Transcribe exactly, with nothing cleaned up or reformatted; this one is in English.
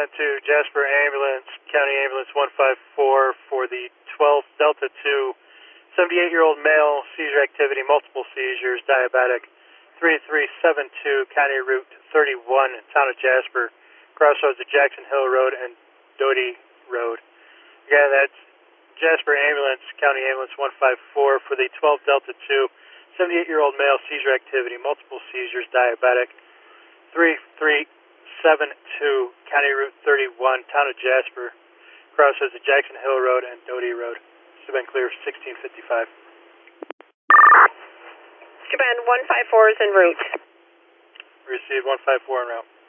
Japan to Jasper Ambulance, County Ambulance one five four for the twelve Delta two, seventy-eight-year-old male, seizure activity, multiple seizures, diabetic, three three seven two, County Route thirty-one, Town of Jasper, crossroads of Jackson Hill Road and Doty Road. Again, that's Jasper Ambulance, County Ambulance one five four for the twelve Delta two, seventy-eight-year-old male, seizure activity, multiple seizures, diabetic, three three seven two, County Route thirty-one, Town of Jasper, crossroads of Jackson Hill Road and Doty Road. Should have been clear sixteen fifty-five. Japan one five four is en route. Received one five four en route.